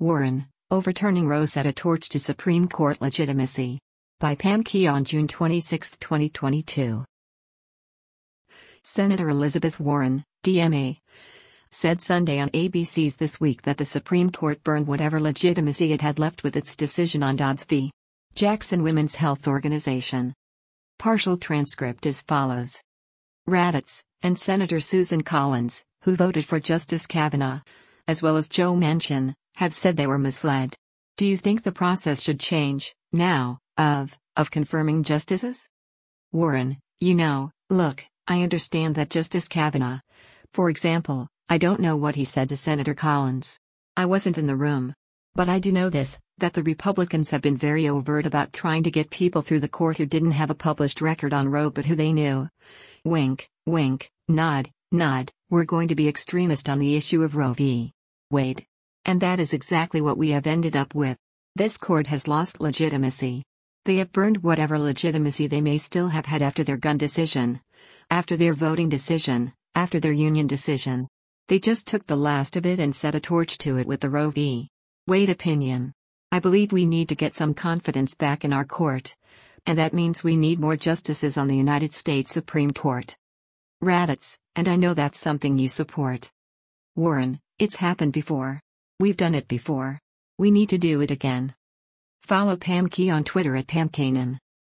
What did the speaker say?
Warren, overturning Roe set a torch to Supreme Court legitimacy. By Pam Key on June 26, 2022. Senator Elizabeth Warren, DMA, said Sunday on ABC's This Week that the Supreme Court burned whatever legitimacy it had left with its decision on Dobbs v. Jackson Women's Health Organization. Partial transcript as follows. Raddatz, and Senator Susan Collins, who voted for Justice Kavanaugh, as well as Joe Manchin, have said they were misled. Do you think the process should change, now, of confirming justices? Warren, look, I understand that Justice Kavanaugh. For example, I don't know what he said to Senator Collins. I wasn't in the room. But I do know this, that the Republicans have been very overt about trying to get people through the court who didn't have a published record on Roe but who they knew. Wink, wink, nod, nod, we're going to be extremist on the issue of Roe v. Wade. And that is exactly what we have ended up with. This court has lost legitimacy. They have burned whatever legitimacy they may still have had after their gun decision, after their voting decision, after their union decision. They just took the last of it and set a torch to it with the Roe v. Wade opinion. I believe we need to get some confidence back in our court. And that means we need more justices on the United States Supreme Court. Raddatz, and I know that's something you support. Warren, it's happened before. We've done it before. We need to do it again. Follow Pam Key on Twitter at PamKanan.